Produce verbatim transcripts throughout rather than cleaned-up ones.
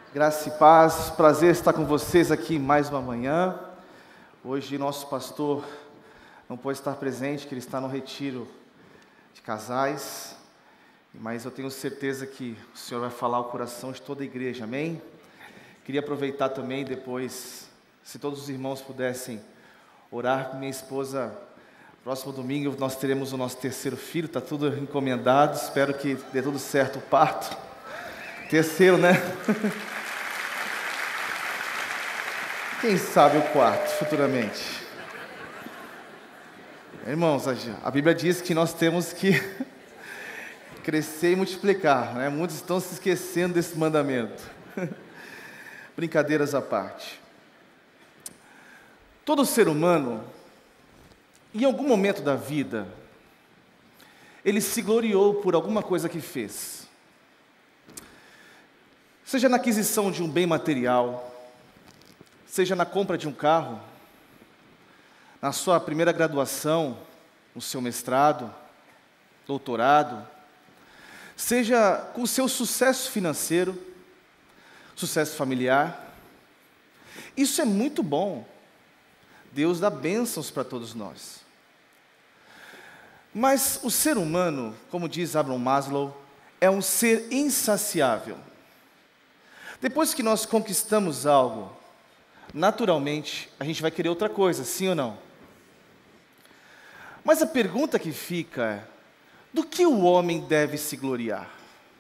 Graça e paz, prazer estar com vocês aqui mais uma manhã. Hoje nosso pastor não pôde estar presente, que ele está no retiro de casais, mas eu tenho certeza que o Senhor vai falar ao coração de toda a igreja, amém? Queria aproveitar também depois, se todos os irmãos pudessem orar com minha esposa. Próximo domingo nós teremos o nosso terceiro filho, está tudo encomendado, espero que dê tudo certo o parto. Terceiro, né? Quem sabe o quarto, futuramente. Irmãos, a Bíblia diz que nós temos que crescer e multiplicar, né? Muitos estão se esquecendo desse mandamento. Brincadeiras à parte. Todo ser humano, em algum momento da vida, ele se gloriou por alguma coisa que fez. Seja na aquisição de um bem material, seja na compra de um carro, na sua primeira graduação, no seu mestrado, doutorado, seja com o seu sucesso financeiro, sucesso familiar. Isso é muito bom. Deus dá bênçãos para todos nós. Mas o ser humano, como diz Abraham Maslow, é um ser insaciável. Depois que nós conquistamos algo, naturalmente, a gente vai querer outra coisa, sim ou não? Mas a pergunta que fica é, do que o homem deve se gloriar?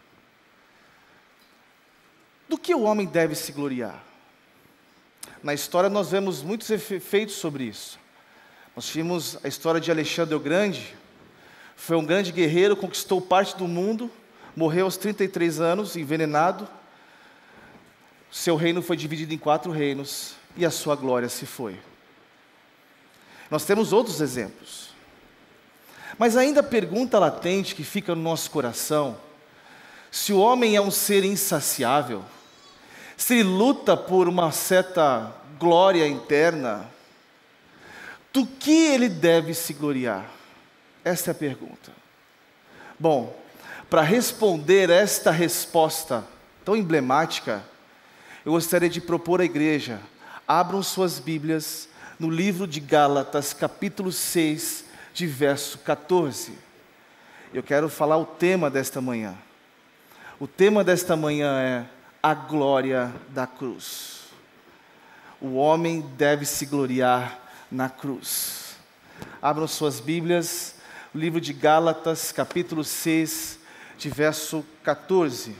Do que o homem deve se gloriar? Na história nós vemos muitos efeitos sobre isso. Nós tivemos a história de Alexandre o Grande. Foi um grande guerreiro, conquistou parte do mundo, morreu aos trinta e três anos, envenenado. Seu reino foi dividido em quatro reinos e a sua glória se foi. Nós temos outros exemplos. Mas ainda a pergunta latente que fica no nosso coração, se o homem é um ser insaciável, se ele luta por uma certa glória interna, do que ele deve se gloriar? Esta é a pergunta. Bom, para responder esta resposta tão emblemática, eu gostaria de propor à igreja, abram suas Bíblias no livro de Gálatas, capítulo seis, de verso quatorze. Eu quero falar o tema desta manhã. O tema desta manhã é a glória da cruz. O homem deve se gloriar na cruz. Abram suas Bíblias, o livro de Gálatas, capítulo seis, de verso quatorze.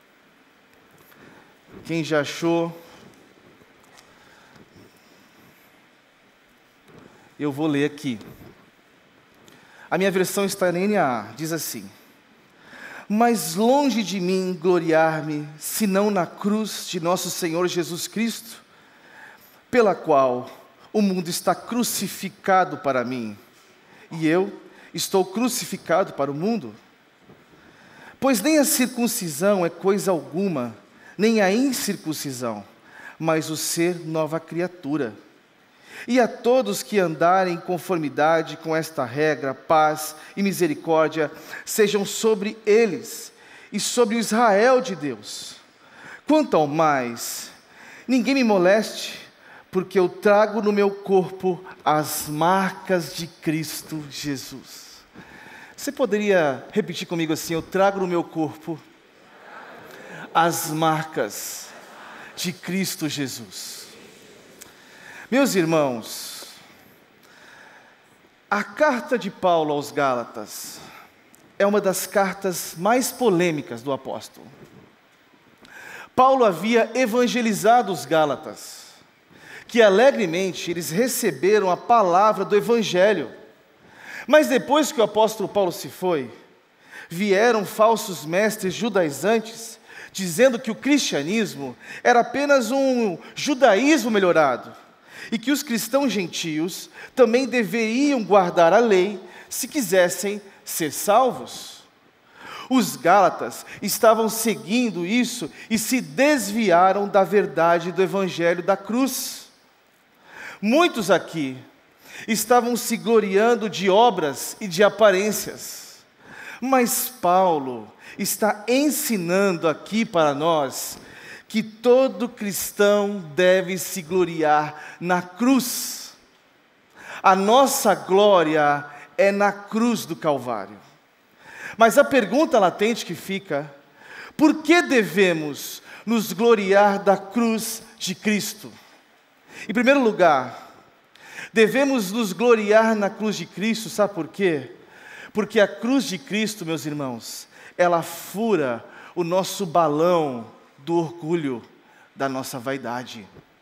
Quem já achou, eu vou ler aqui. A minha versão está em N A A, diz assim: mas longe de mim gloriar-me, senão na cruz de nosso Senhor Jesus Cristo, pela qual o mundo está crucificado para mim, e eu estou crucificado para o mundo. Pois nem a circuncisão é coisa alguma, nem a incircuncisão, mas o ser nova criatura. E a todos que andarem em conformidade com esta regra, paz e misericórdia sejam sobre eles e sobre o Israel de Deus. Quanto ao mais, ninguém me moleste, porque eu trago no meu corpo as marcas de Cristo Jesus. Você poderia repetir comigo assim: eu trago no meu corpo as marcas de Cristo Jesus. Meus irmãos, a carta de Paulo aos Gálatas é uma das cartas mais polêmicas do apóstolo. Paulo havia evangelizado os Gálatas, que alegremente eles receberam a palavra do evangelho. Mas depois que o apóstolo Paulo se foi, vieram falsos mestres judaizantes, dizendo que o cristianismo era apenas um judaísmo melhorado, e que os cristãos gentios também deveriam guardar a lei se quisessem ser salvos. Os Gálatas estavam seguindo isso e se desviaram da verdade do evangelho da cruz. Muitos aqui estavam se gloriando de obras e de aparências, mas Paulo está ensinando aqui para nós que todo cristão deve se gloriar na cruz. A nossa glória é na cruz do Calvário. Mas a pergunta latente que fica: por que devemos nos gloriar da cruz de Cristo? Em primeiro lugar, devemos nos gloriar na cruz de Cristo, sabe por quê? Porque a cruz de Cristo, meus irmãos, ela fura o nosso balão do orgulho, da nossa vaidade.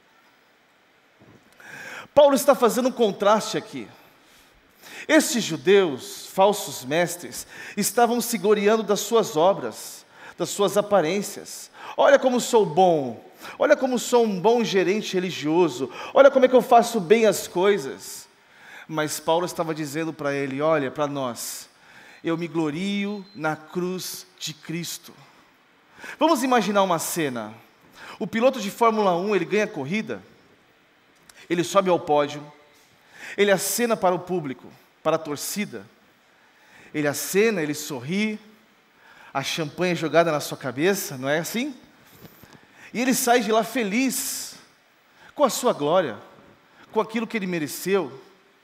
Paulo está fazendo um contraste aqui. Estes judeus, falsos mestres, estavam se gloriando das suas obras, das suas aparências. Olha como sou bom, olha como sou um bom gerente religioso, olha como é que eu faço bem as coisas. Mas Paulo estava dizendo para ele: olha, para nós, eu me glorio na cruz de Cristo. Vamos imaginar uma cena. O piloto de Fórmula um, ele ganha a corrida, ele sobe ao pódio, ele acena para o público, para a torcida, ele acena, ele sorri, a champanhe é jogada na sua cabeça, não é assim? E ele sai de lá feliz, com a sua glória, com aquilo que ele mereceu.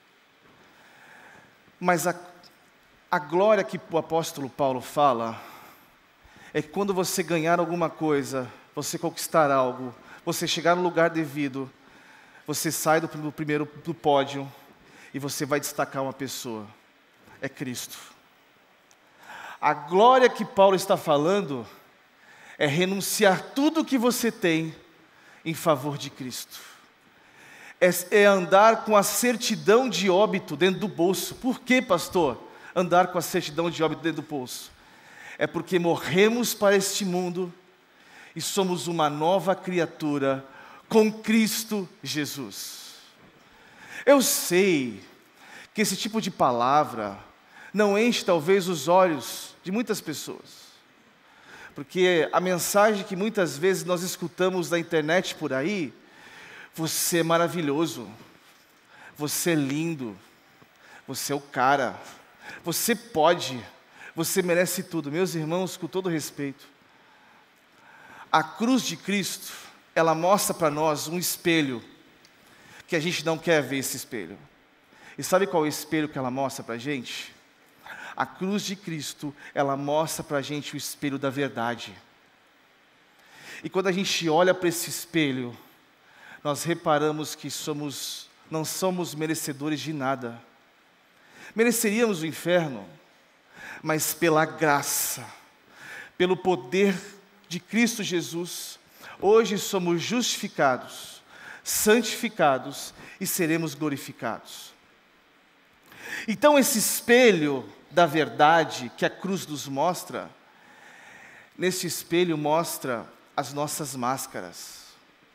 Mas a, a glória que o apóstolo Paulo fala, é que quando você ganhar alguma coisa, você conquistar algo, você chegar no lugar devido, você sai do primeiro do pódio e você vai destacar uma pessoa, é Cristo. A glória que Paulo está falando é renunciar tudo o que você tem em favor de Cristo. É, é andar com a certidão de óbito dentro do bolso. Por que, pastor, andar com a certidão de óbito dentro do bolso? É porque morremos para este mundo e somos uma nova criatura com Cristo Jesus. Eu sei que esse tipo de palavra não enche talvez os olhos de muitas pessoas, porque a mensagem que muitas vezes nós escutamos na internet por aí: você é maravilhoso, você é lindo, você é o cara, você pode, você merece tudo. Meus irmãos, com todo respeito, a cruz de Cristo, ela mostra para nós um espelho, que a gente não quer ver esse espelho. E sabe qual é o espelho que ela mostra para a gente? A cruz de Cristo, ela mostra para a gente o espelho da verdade. E quando a gente olha para esse espelho, nós reparamos que somos, não somos merecedores de nada. Mereceríamos o inferno, mas pela graça, pelo poder de Cristo Jesus, hoje somos justificados, santificados e seremos glorificados. Então esse espelho da verdade que a cruz nos mostra, nesse espelho mostra as nossas máscaras.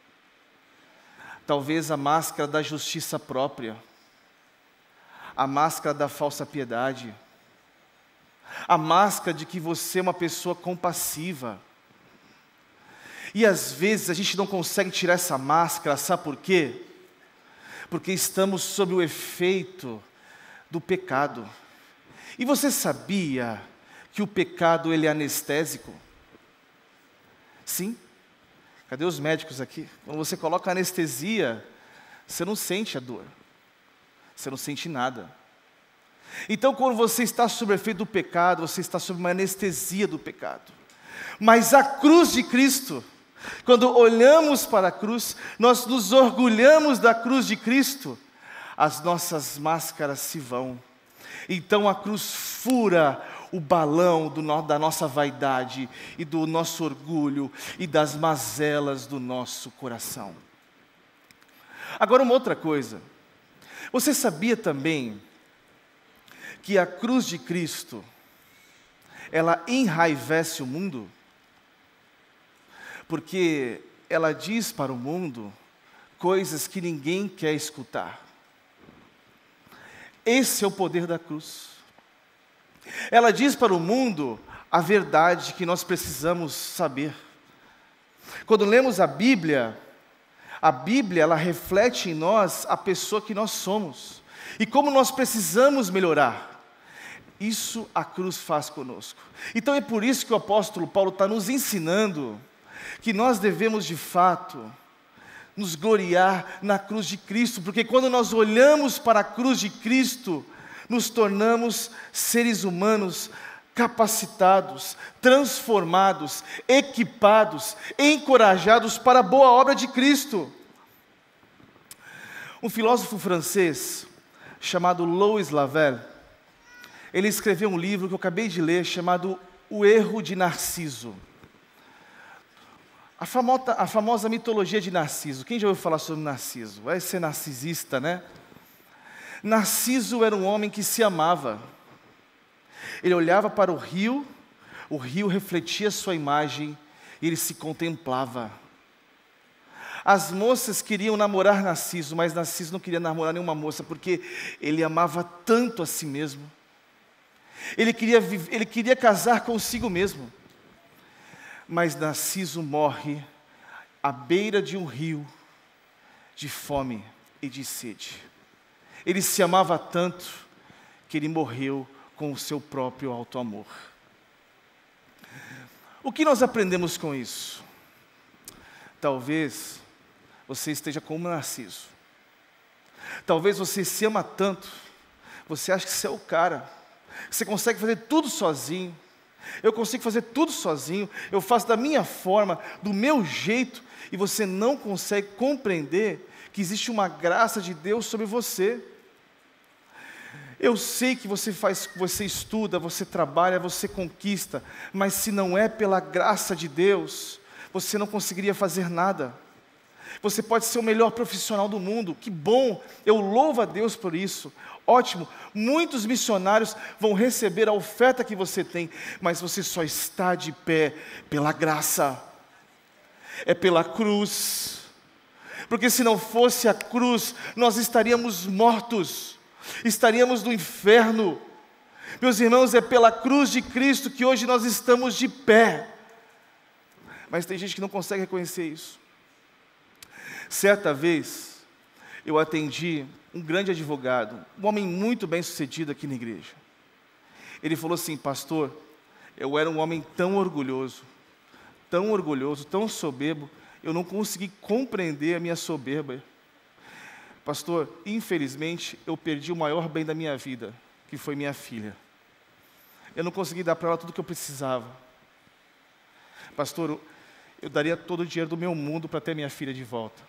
Talvez a máscara da justiça própria, a máscara da falsa piedade, a máscara de que você é uma pessoa compassiva. E às vezes a gente não consegue tirar essa máscara, sabe por quê? Porque estamos sob o efeito do pecado. E você sabia que o pecado ele é anestésico? Sim. Cadê os médicos aqui? Quando você coloca anestesia, você não sente a dor. Você não sente nada. Então, quando você está sob o efeito do pecado, você está sob uma anestesia do pecado. Mas a cruz de Cristo, quando olhamos para a cruz, nós nos orgulhamos da cruz de Cristo, as nossas máscaras se vão. Então a cruz fura o balão do no, da nossa vaidade e do nosso orgulho e das mazelas do nosso coração. Agora uma outra coisa, você sabia também que a cruz de Cristo, ela enraivece o mundo? Porque ela diz para o mundo coisas que ninguém quer escutar. Esse é o poder da cruz. Ela diz para o mundo a verdade que nós precisamos saber. Quando lemos a Bíblia, a Bíblia ela reflete em nós a pessoa que nós somos e como nós precisamos melhorar. Isso a cruz faz conosco. Então é por isso que o apóstolo Paulo está nos ensinando que nós devemos de fato nos gloriar na cruz de Cristo, porque quando nós olhamos para a cruz de Cristo, nos tornamos seres humanos capacitados, transformados, equipados, encorajados para a boa obra de Cristo. Um filósofo francês chamado Louis Lavelle, ele escreveu um livro que eu acabei de ler chamado O Erro de Narciso. A famosa, a famosa mitologia de Narciso. Quem já ouviu falar sobre Narciso? Vai ser narcisista, né? Narciso era um homem que se amava. Ele olhava para o rio, o rio refletia sua imagem e ele se contemplava. As moças queriam namorar Narciso, mas Narciso não queria namorar nenhuma moça, porque ele amava tanto a si mesmo. Ele queria, ele queria casar consigo mesmo. Mas Narciso morre à beira de um rio, de fome e de sede. Ele se amava tanto que ele morreu com o seu próprio auto-amor. O que nós aprendemos com isso? Talvez você esteja como Narciso. Talvez você se ama tanto, você acha que você é o cara, você consegue fazer tudo sozinho. Eu consigo fazer tudo sozinho, eu faço da minha forma, do meu jeito, e você não consegue compreender que existe uma graça de Deus sobre você. Eu sei que você faz, você estuda, você trabalha, você conquista, mas se não é pela graça de Deus, você não conseguiria fazer nada. Você pode ser o melhor profissional do mundo, que bom, eu louvo a Deus por isso, ótimo, muitos missionários vão receber a oferta que você tem, mas você só está de pé pela graça, é pela cruz, porque se não fosse a cruz, nós estaríamos mortos, estaríamos no inferno. Meus irmãos, é pela cruz de Cristo que hoje nós estamos de pé, mas tem gente que não consegue reconhecer isso. Certa vez, eu atendi um grande advogado, um homem muito bem sucedido aqui na igreja. Ele falou assim: pastor, eu era um homem tão orgulhoso, tão orgulhoso, tão soberbo, eu não consegui compreender a minha soberba. Pastor, infelizmente, eu perdi o maior bem da minha vida, que foi minha filha. Eu não consegui dar para ela tudo o que eu precisava. Pastor, eu, eu daria todo o dinheiro do meu mundo para ter minha filha de volta.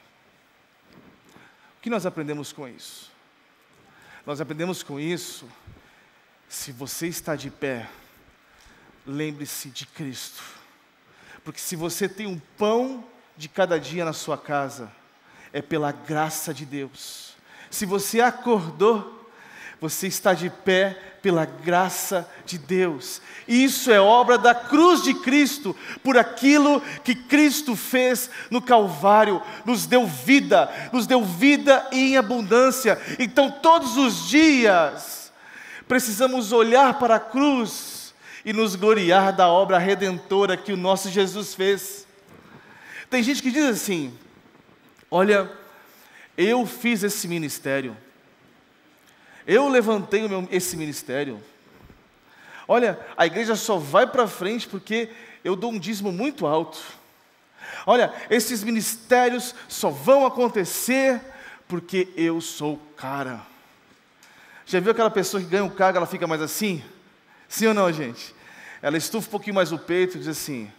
O que nós aprendemos com isso? Nós aprendemos com isso, se você está de pé, lembre-se de Cristo. Porque se você tem um pão de cada dia na sua casa, é pela graça de Deus. Se você acordou, você está de pé pela graça de Deus. Isso é obra da cruz de Cristo, por aquilo que Cristo fez no Calvário, nos deu vida, nos deu vida em abundância. Então todos os dias, precisamos olhar para a cruz e nos gloriar da obra redentora que o nosso Jesus fez. Tem gente que diz assim: olha, eu fiz esse ministério, eu levantei o meu, esse ministério. Olha, a igreja só vai para frente porque eu dou um dízimo muito alto. Olha, esses ministérios só vão acontecer porque eu sou o cara. Já viu aquela pessoa que ganha um cargo, ela fica mais assim? Sim ou não, gente? Ela estufa um pouquinho mais o peito e diz assim: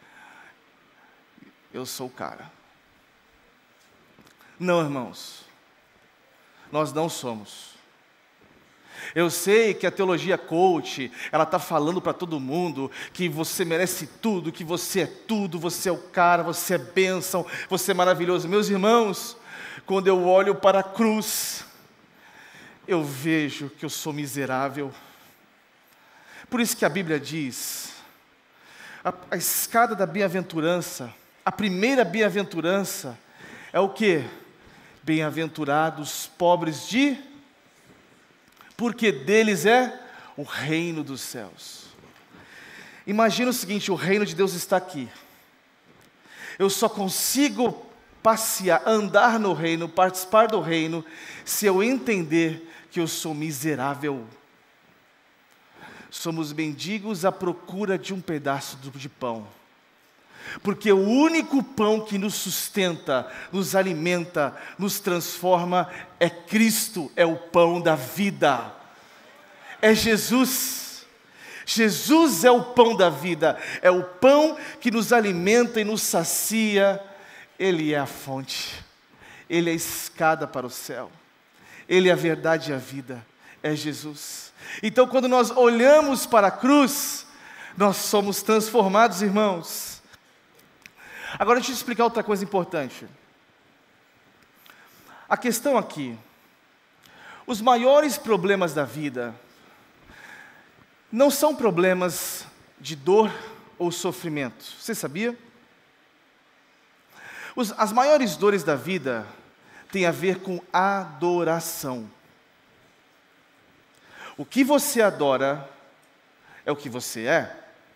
eu sou o cara. Não, irmãos, nós não somos. Eu sei que a teologia coach, ela está falando para todo mundo que você merece tudo, que você é tudo, você é o cara, você é bênção, você é maravilhoso. Meus irmãos, quando eu olho para a cruz, eu vejo que eu sou miserável. Por isso que a Bíblia diz, a, a escada da bem-aventurança, a primeira bem-aventurança é o quê? Bem-aventurados pobres de... porque deles é o reino dos céus. Imagina o seguinte: o reino de Deus está aqui. Eu só consigo passear, andar no reino, participar do reino, se eu entender que eu sou miserável. Somos mendigos à procura de um pedaço de pão. Porque o único pão que nos sustenta, nos alimenta, nos transforma é Cristo, é o pão da vida. É Jesus. Jesus é o pão da vida, é o pão que nos alimenta e nos sacia. Ele é a fonte, Ele é a escada para o céu, Ele é a verdade e a vida, é Jesus. Então, quando nós olhamos para a cruz, nós somos transformados, irmãos. Agora, deixa eu te explicar outra coisa importante. A questão aqui, os maiores problemas da vida não são problemas de dor ou sofrimento. Você sabia? Os, as maiores dores da vida têm a ver com adoração. O que você adora é o que você é.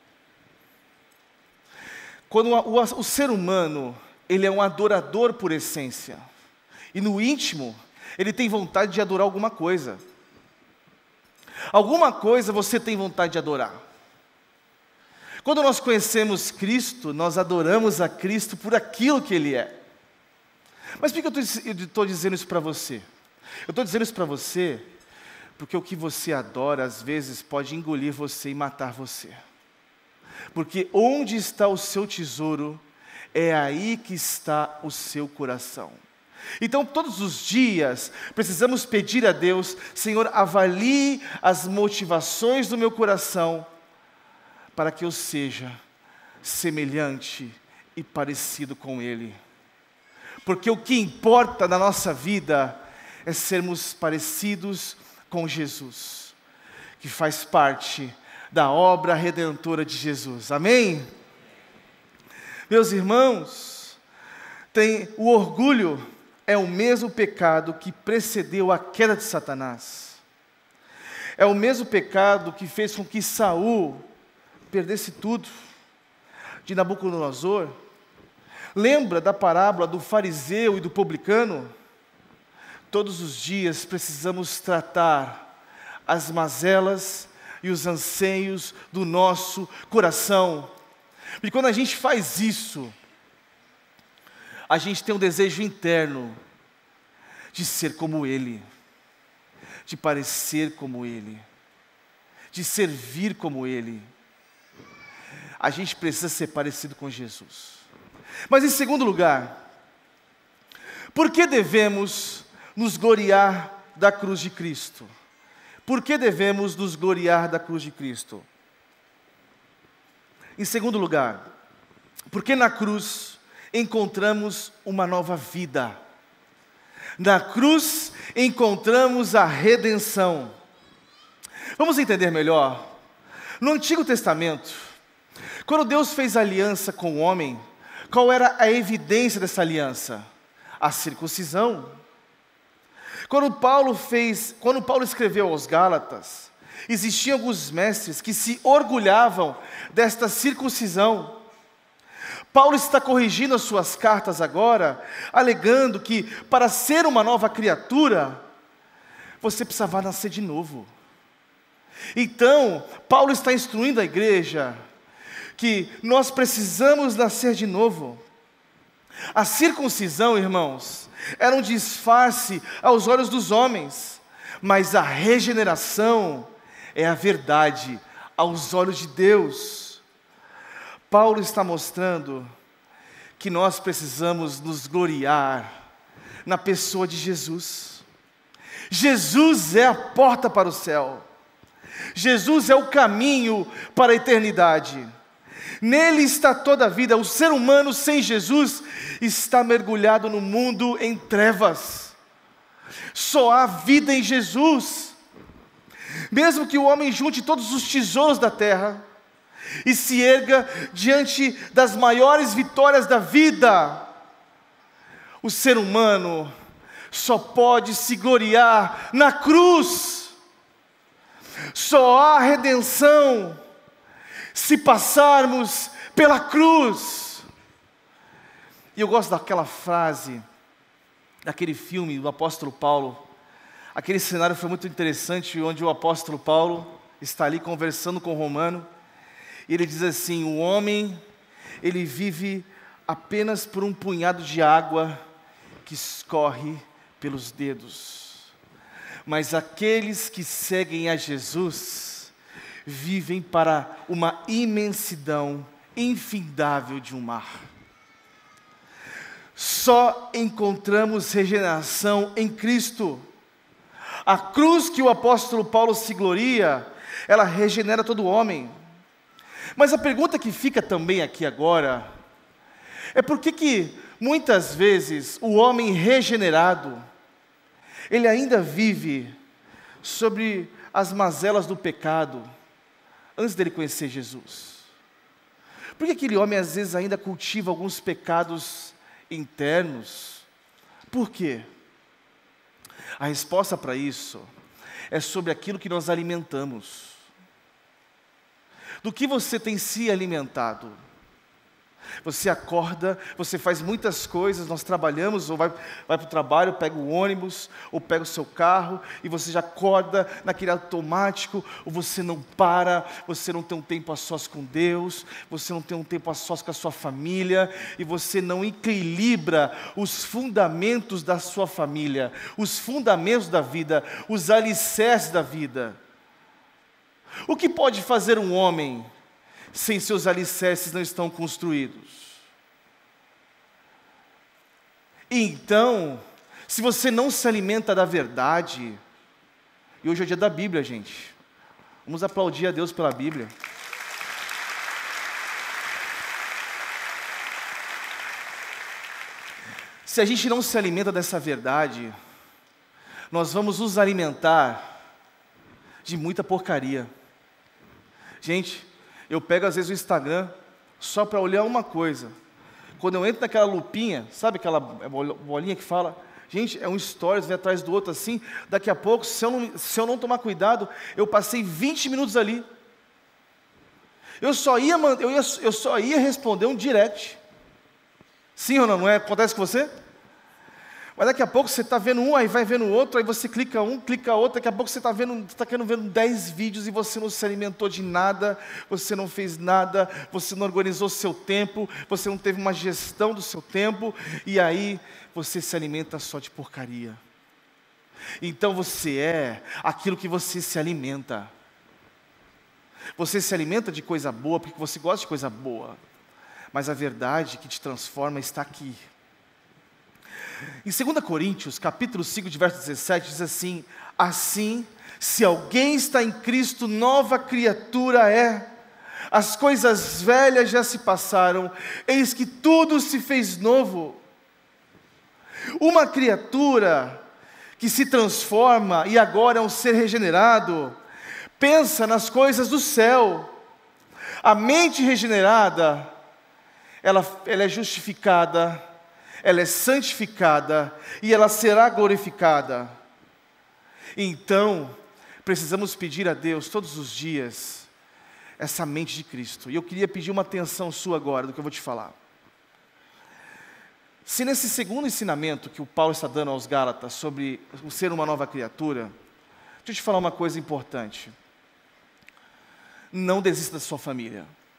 Quando o, o, o ser humano, ele é um adorador por essência, e no íntimo, ele tem vontade de adorar alguma coisa. Alguma coisa você tem vontade de adorar. Quando nós conhecemos Cristo, nós adoramos a Cristo por aquilo que Ele é. Mas por que eu estou dizendo isso para você? Eu estou dizendo isso para você porque o que você adora, às vezes, pode engolir você e matar você. Porque onde está o seu tesouro, é aí que está o seu coração. Então, todos os dias, precisamos pedir a Deus: Senhor, avalie as motivações do meu coração, para que eu seja semelhante e parecido com Ele. Porque o que importa na nossa vida é sermos parecidos com Jesus, que faz parte da obra redentora de Jesus. Amém? Meus irmãos, tem o orgulho. É o mesmo pecado que precedeu a queda de Satanás. É o mesmo pecado que fez com que Saul perdesse tudo, de Nabucodonosor. Lembra da parábola do fariseu e do publicano? Todos os dias precisamos tratar as mazelas e os anseios do nosso coração. E quando a gente faz isso, a gente tem um desejo interno de ser como Ele, de parecer como Ele, de servir como Ele. A gente precisa ser parecido com Jesus. Mas em segundo lugar, por que devemos nos gloriar da cruz de Cristo? Por que devemos nos gloriar da cruz de Cristo? Em segundo lugar, porque na cruz encontramos uma nova vida. Na cruz encontramos a redenção. Vamos entender melhor. No Antigo Testamento, quando Deus fez aliança com o homem, qual era a evidência dessa aliança? A circuncisão. Quando Paulo fez, quando Paulo escreveu aos Gálatas, existiam alguns mestres que se orgulhavam desta circuncisão. Paulo está corrigindo as suas cartas agora, alegando que para ser uma nova criatura, você precisava nascer de novo. Então, Paulo está instruindo a igreja que nós precisamos nascer de novo. A circuncisão, irmãos, era um disfarce aos olhos dos homens, mas a regeneração é a verdade aos olhos de Deus. Paulo está mostrando que nós precisamos nos gloriar na pessoa de Jesus. Jesus é a porta para o céu. Jesus é o caminho para a eternidade. Nele está toda a vida. O ser humano sem Jesus está mergulhado no mundo em trevas. Só há vida em Jesus. Mesmo que o homem junte todos os tesouros da terra e se erga diante das maiores vitórias da vida, o ser humano só pode se gloriar na cruz. Só há redenção se passarmos pela cruz. E eu gosto daquela frase, daquele filme do apóstolo Paulo. Aquele cenário foi muito interessante, onde o apóstolo Paulo está ali conversando com o romano, e ele diz assim: o homem ele vive apenas por um punhado de água que escorre pelos dedos. Mas aqueles que seguem a Jesus vivem para uma imensidão infindável de um mar. Só encontramos regeneração em Cristo. A cruz que o apóstolo Paulo se gloria, ela regenera todo homem. Mas a pergunta que fica também aqui agora, é por que que muitas vezes o homem regenerado, ele ainda vive sobre as mazelas do pecado, antes dele conhecer Jesus? Por que aquele homem às vezes ainda cultiva alguns pecados internos? Por quê? A resposta para isso é sobre aquilo que nós alimentamos. Do que você tem se alimentado? Você acorda, você faz muitas coisas, nós trabalhamos, ou vai, vai para o trabalho, pega o ônibus, ou pega o seu carro, e você já acorda naquele automático, ou você não para, você não tem um tempo a sós com Deus, você não tem um tempo a sós com a sua família, e você não equilibra os fundamentos da sua família, os fundamentos da vida, os alicerces da vida. O que pode fazer um homem sem seus alicerces não estão construídos? Então, se você não se alimenta da verdade, e hoje é o dia da Bíblia, gente, vamos aplaudir a Deus pela Bíblia. Se a gente não se alimenta dessa verdade, nós vamos nos alimentar de muita porcaria. Gente, eu pego às vezes o Instagram só para olhar uma coisa. Quando eu entro naquela lupinha, sabe aquela bolinha que fala? Gente, é um stories, vem atrás do outro assim. Daqui a pouco, se eu não, se eu não tomar cuidado, eu passei vinte minutos ali. Eu só ia, eu ia, eu só ia responder um direct. Sim ou não? Não é? Acontece com você? Mas daqui a pouco você está vendo um, aí vai vendo o outro, aí você clica um, clica outro, daqui a pouco você está vendo, está querendo ver dez vídeos e você não se alimentou de nada, você não fez nada, você não organizou seu tempo, você não teve uma gestão do seu tempo, e aí você se alimenta só de porcaria. Então você é aquilo que você se alimenta. Você se alimenta de coisa boa porque você gosta de coisa boa, mas a verdade que te transforma está aqui. Em segunda Coríntios, capítulo cinco, de verso dezessete, diz assim: assim, se alguém está em Cristo, nova criatura é. As coisas velhas já se passaram, eis que tudo se fez novo. Uma criatura que se transforma e agora é um ser regenerado, pensa nas coisas do céu. A mente regenerada, ela, ela é justificada, ela é santificada e ela será glorificada. Então, precisamos pedir a Deus todos os dias essa mente de Cristo. E eu queria pedir uma atenção sua agora do que eu vou te falar. Se nesse segundo ensinamento que o Paulo está dando aos Gálatas sobre o ser uma nova criatura, deixa eu te falar uma coisa importante. Não desista da sua família.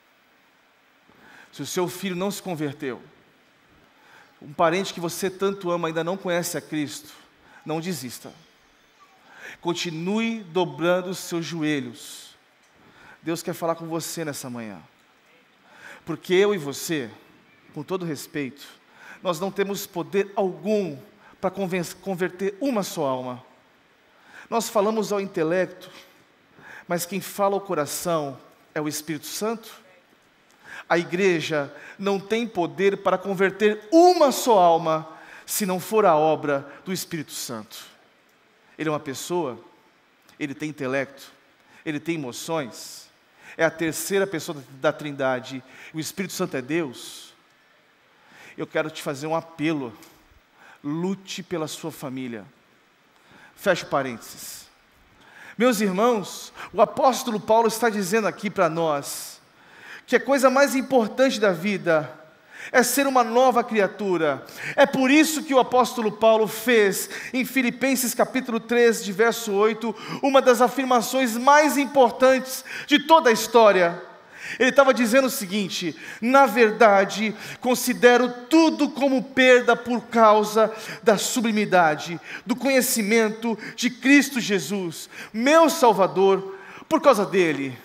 Se o seu filho não se converteu, um parente que você tanto ama ainda não conhece a Cristo, não desista. Continue dobrando os seus joelhos. Deus quer falar com você nessa manhã. Porque eu e você, com todo respeito, nós não temos poder algum para converter uma só alma. Nós falamos ao intelecto, mas quem fala ao coração é o Espírito Santo. A igreja não tem poder para converter uma só alma, se não for a obra do Espírito Santo. Ele é uma pessoa, ele tem intelecto, ele tem emoções, é a terceira pessoa da Trindade, o Espírito Santo é Deus. Eu quero te fazer um apelo: lute pela sua família. Fecha parênteses. Meus irmãos, o apóstolo Paulo está dizendo aqui para nós que a coisa mais importante da vida é ser uma nova criatura. É por isso que o apóstolo Paulo fez, em Filipenses capítulo três, de verso oito, uma das afirmações mais importantes de toda a história. Ele estava dizendo o seguinte: na verdade, considero tudo como perda por causa da sublimidade, do conhecimento de Cristo Jesus, meu Salvador. Por causa dele,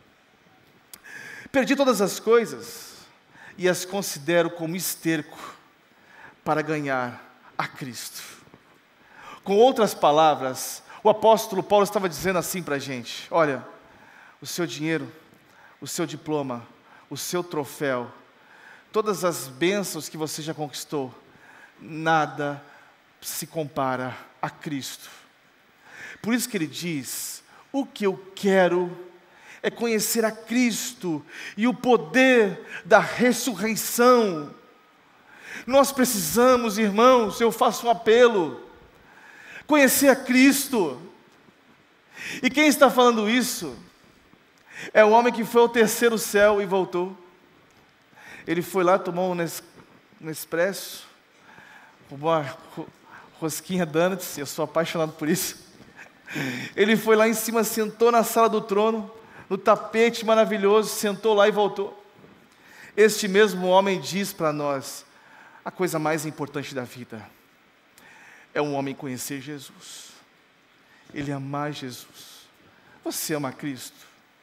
perdi todas as coisas e as considero como esterco para ganhar a Cristo. Com outras palavras, o apóstolo Paulo estava dizendo assim para a gente: olha, o seu dinheiro, o seu diploma, o seu troféu, todas as bênçãos que você já conquistou, nada se compara a Cristo. Por isso que ele diz: o que eu quero é conhecer a Cristo e o poder da ressurreição. Nós precisamos, irmãos, eu faço um apelo, conhecer a Cristo. E quem está falando isso é o homem que foi ao terceiro céu e voltou. Ele foi lá, tomou um Nespresso, uma rosquinha donuts, eu sou apaixonado por isso. Ele foi lá em cima, sentou na sala do trono, no tapete maravilhoso, sentou lá e voltou. Este mesmo homem diz para nós: a coisa mais importante da vida é um homem conhecer Jesus, ele amar Jesus. Você ama Cristo?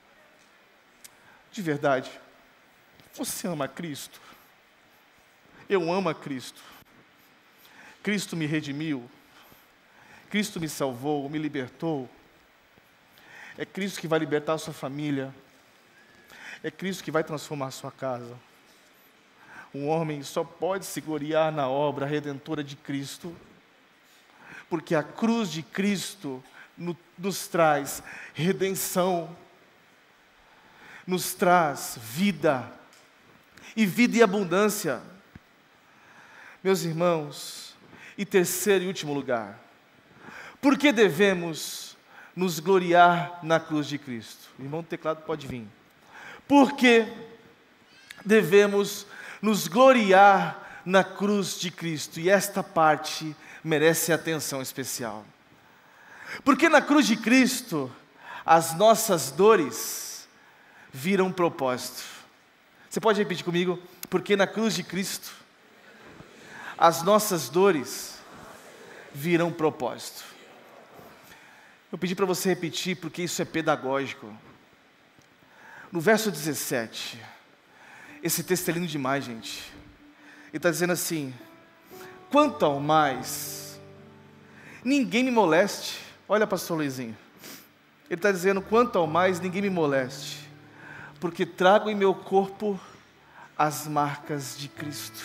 De verdade, você ama Cristo? Eu amo a Cristo. Cristo me redimiu, Cristo me salvou, me libertou. É Cristo que vai libertar a sua família, é Cristo que vai transformar a sua casa. Um homem só pode se gloriar na obra redentora de Cristo, porque a cruz de Cristo no, nos traz redenção, nos traz vida, e vida e abundância. Meus irmãos, e terceiro e último lugar, por que devemos nos gloriar na cruz de Cristo? O irmão do teclado pode vir. Por que devemos nos gloriar na cruz de Cristo? E esta parte merece atenção especial. Porque na cruz de Cristo, as nossas dores viram propósito. Você pode repetir comigo? Porque na cruz de Cristo, as nossas dores viram propósito. Eu pedi para você repetir, porque isso é pedagógico. No verso dezessete, esse texto é lindo demais, gente. Ele está dizendo assim: quanto ao mais, ninguém me moleste. Olha, pastor Luizinho. Ele está dizendo: quanto ao mais, ninguém me moleste, porque trago em meu corpo as marcas de Cristo.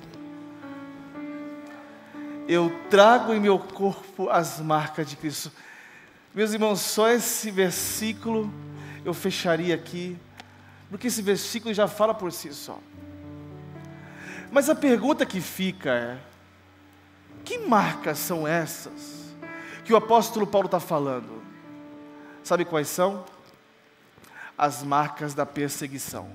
Eu trago em meu corpo as marcas de Cristo. Meus irmãos, só esse versículo eu fecharia aqui, porque esse versículo já fala por si só. Mas a pergunta que fica é: que marcas são essas que o apóstolo Paulo está falando? Sabe quais são? As marcas da perseguição.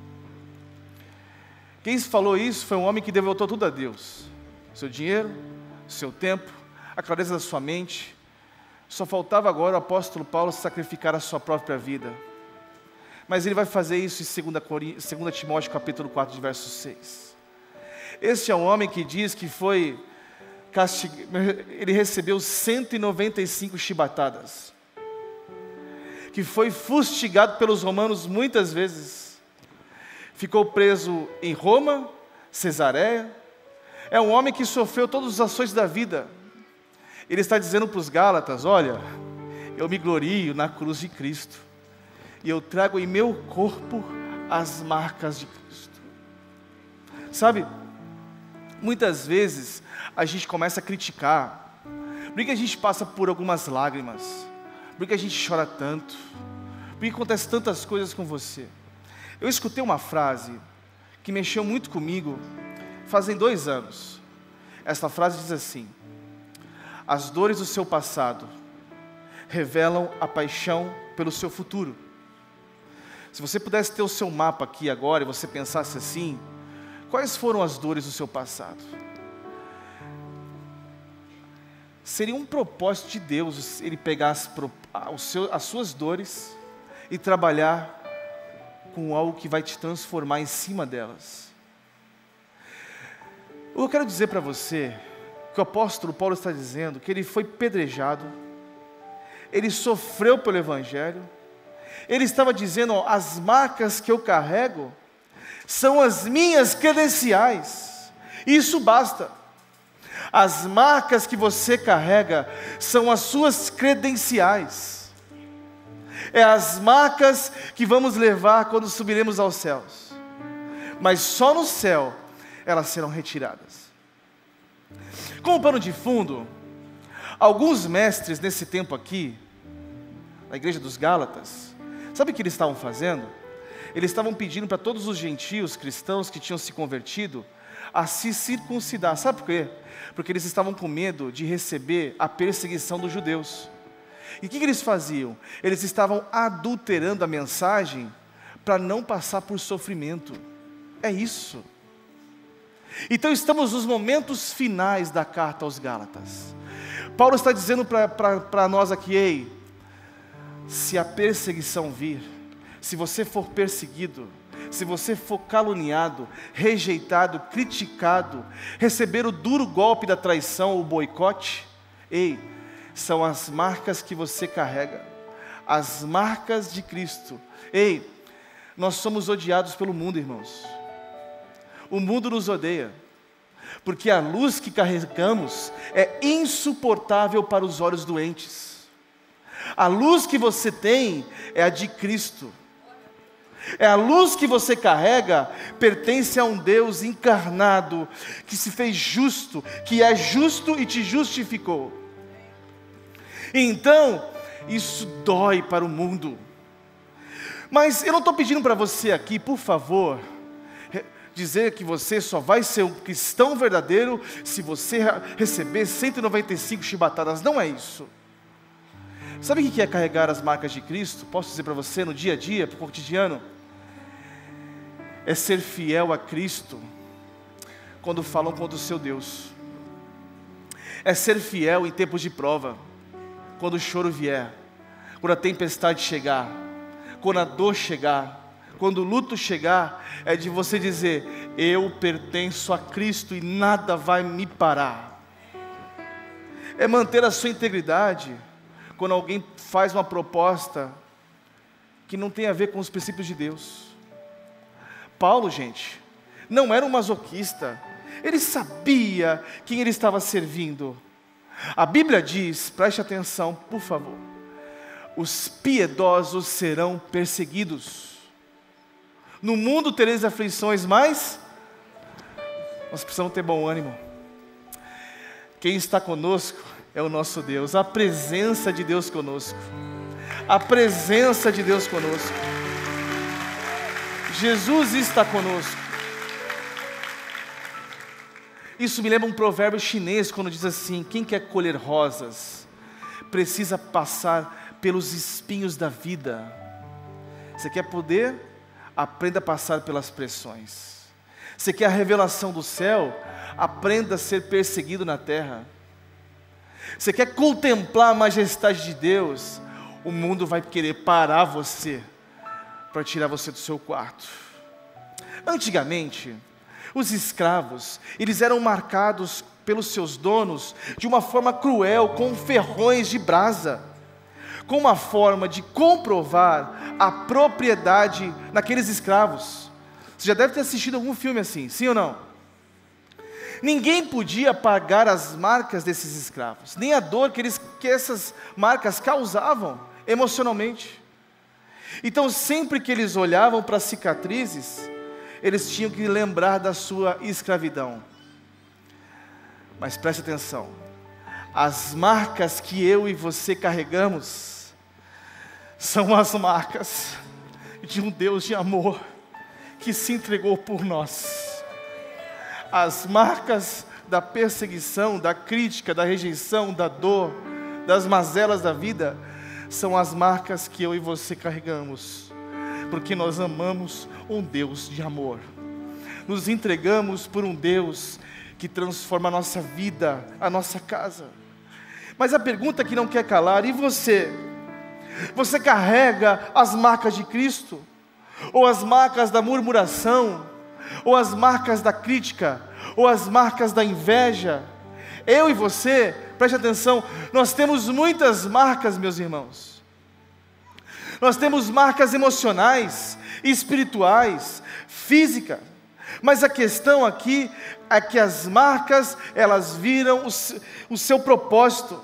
Quem falou isso foi um homem que devotou tudo a Deus: seu dinheiro, seu tempo, a clareza da sua mente. Só faltava agora o apóstolo Paulo sacrificar a sua própria vida. Mas ele vai fazer isso em dois Timóteo capítulo quatro, de verso seis. Este é um homem que diz que foi castig... ele recebeu cento e noventa e cinco chibatadas, que foi fustigado pelos romanos muitas vezes, ficou preso em Roma, Cesareia. É um homem que sofreu todas as ações da vida. Ele está dizendo para os Gálatas: olha, eu me glorio na cruz de Cristo, e eu trago em meu corpo as marcas de Cristo. Sabe, muitas vezes a gente começa a criticar, por que a gente passa por algumas lágrimas, por que a gente chora tanto, por que acontece tantas coisas com você. Eu escutei uma frase que mexeu muito comigo fazem dois anos. Essa frase diz assim: as dores do seu passado revelam a paixão pelo seu futuro. Se você pudesse ter o seu mapa aqui agora e você pensasse assim: quais foram as dores do seu passado? Seria um propósito de Deus Ele pegar as, as suas dores e trabalhar com algo que vai te transformar em cima delas. Eu quero dizer para você que o apóstolo Paulo está dizendo que ele foi pedrejado, ele sofreu pelo Evangelho, ele estava dizendo, ó, as marcas que eu carrego são as minhas credenciais, isso basta. As marcas que você carrega são as suas credenciais, é as marcas que vamos levar quando subiremos aos céus, mas só no céu elas serão retiradas. Como pano de fundo, alguns mestres nesse tempo aqui, na igreja dos Gálatas, sabe o que eles estavam fazendo? Eles estavam pedindo para todos os gentios cristãos que tinham se convertido a se circuncidar. Sabe por quê? Porque eles estavam com medo de receber a perseguição dos judeus. E o que, que eles faziam? Eles estavam adulterando a mensagem para não passar por sofrimento. É isso. Então estamos nos momentos finais da carta aos Gálatas. Paulo está dizendo para nós aqui, ei, se a perseguição vir, se você for perseguido, se você for caluniado, rejeitado, criticado, receber o duro golpe da traição, o boicote, ei, são as marcas que você carrega, as marcas de Cristo. Ei, nós somos odiados pelo mundo, irmãos. O mundo nos odeia, porque a luz que carregamos é insuportável para os olhos doentes. A luz que você tem é a de Cristo. É a luz que você carrega, pertence a um Deus encarnado, que se fez justo, que é justo e te justificou. Então, isso dói para o mundo. Mas eu não estou pedindo para você aqui, por favor, dizer que você só vai ser um cristão verdadeiro se você receber cento e noventa e cinco chibatadas. Não é isso. Sabe o que é carregar as marcas de Cristo? Posso dizer para você no dia a dia, para o cotidiano? É ser fiel a Cristo quando falam contra o seu Deus. É ser fiel em tempos de prova, quando o choro vier, quando a tempestade chegar, quando a dor chegar, quando o luto chegar, é de você dizer, eu pertenço a Cristo e nada vai me parar. É manter a sua integridade quando alguém faz uma proposta que não tem a ver com os princípios de Deus. Paulo, gente, não era um masoquista, ele sabia quem ele estava servindo. A Bíblia diz, preste atenção, por favor, os piedosos serão perseguidos. No mundo tereis aflições, mas nós precisamos ter bom ânimo. Quem está conosco é o nosso Deus, a presença de Deus conosco. A presença de Deus conosco. Jesus está conosco. Isso me lembra um provérbio chinês, quando diz assim, quem quer colher rosas, precisa passar pelos espinhos da vida. Você quer poder? Aprenda a passar pelas pressões. Você quer a revelação do céu? Aprenda a ser perseguido na terra. Você quer contemplar a majestade de Deus? O mundo vai querer parar você, para tirar você do seu quarto. Antigamente, os escravos, eles eram marcados pelos seus donos de uma forma cruel, com ferrões de brasa, com uma forma de comprovar a propriedade naqueles escravos. Você já deve ter assistido algum filme assim, sim ou não? Ninguém podia pagar as marcas desses escravos, nem a dor que, eles, que essas marcas causavam emocionalmente. Então, sempre que eles olhavam para as cicatrizes, eles tinham que lembrar da sua escravidão. Mas preste atenção, as marcas que eu e você carregamos, são as marcas de um Deus de amor, que se entregou por nós. As marcas da perseguição, da crítica, da rejeição, da dor, das mazelas da vida, são as marcas que eu e você carregamos, porque nós amamos um Deus de amor, nos entregamos por um Deus que transforma a nossa vida, a nossa casa. Mas a pergunta que não quer calar, e você? Você carrega as marcas de Cristo? ou as marcas da murmuração, ou as marcas da crítica, ou as marcas da inveja. Eu e você, preste atenção, nós temos muitas marcas, meus irmãos. Nós temos marcas emocionais, espirituais, físicas. Mas a questão aqui é que as marcas, elas viram o, o seu propósito.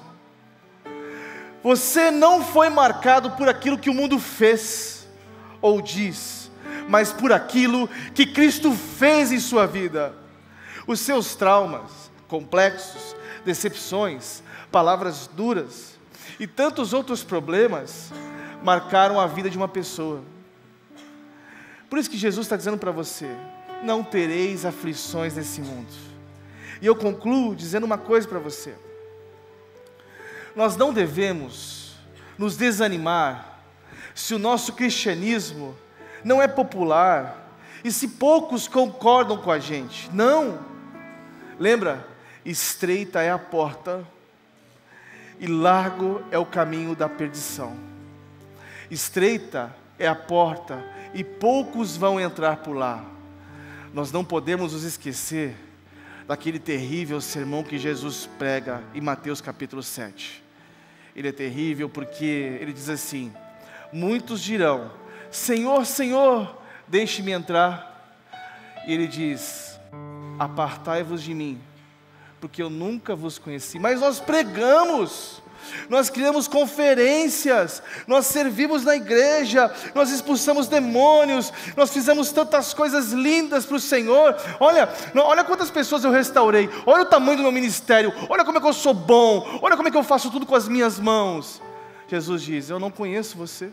Você não foi marcado por aquilo que o mundo fez ou diz, mas por aquilo que Cristo fez em sua vida. Os seus traumas, complexos, decepções, palavras duras e tantos outros problemas marcaram a vida de uma pessoa. Por isso que Jesus está dizendo para você: não tereis aflições nesse mundo. E eu concluo dizendo uma coisa para você: nós não devemos nos desanimar se o nosso cristianismo não é popular e se poucos concordam com a gente. Não! Lembra? Estreita é a porta e largo é o caminho da perdição. Estreita é a porta e poucos vão entrar por lá. Nós não podemos nos esquecer daquele terrível sermão que Jesus prega em Mateus capítulo sete. Ele é terrível porque ele diz assim: muitos dirão: Senhor, Senhor, deixe-me entrar. E ele diz: apartai-vos de mim, porque eu nunca vos conheci. Mas nós pregamos, nós criamos conferências, nós servimos na igreja, nós expulsamos demônios, nós fizemos tantas coisas lindas para o Senhor. Olha, olha quantas pessoas eu restaurei, olha o tamanho do meu ministério, olha como é que eu sou bom, olha como é que eu faço tudo com as minhas mãos. Jesus diz: eu não conheço você.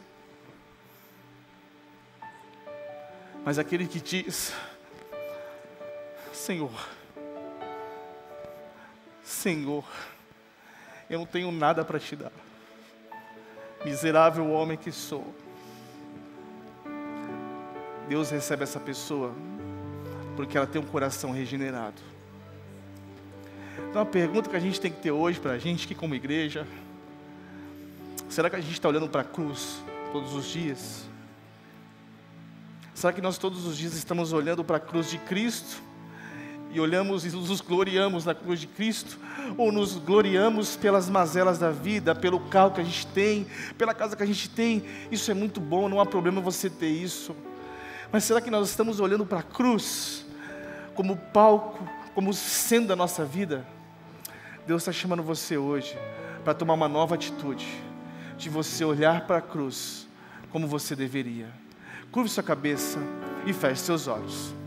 Mas aquele que diz: Senhor, Senhor, eu não tenho nada para te dar, miserável homem que sou. Deus recebe essa pessoa porque ela tem um coração regenerado. Então a pergunta que a gente tem que ter hoje para a gente aqui como igreja: será que a gente está olhando para a cruz todos os dias? Será que nós todos os dias estamos olhando para a cruz de Cristo e olhamos e nos gloriamos na cruz de Cristo? Ou nos gloriamos pelas mazelas da vida, pelo carro que a gente tem, pela casa que a gente tem? Isso é muito bom, não há problema você ter isso. Mas será que nós estamos olhando para a cruz como palco, como sendo a nossa vida? Deus está chamando você hoje para tomar uma nova atitude, de você olhar para a cruz como você deveria. Curve sua cabeça e feche seus olhos.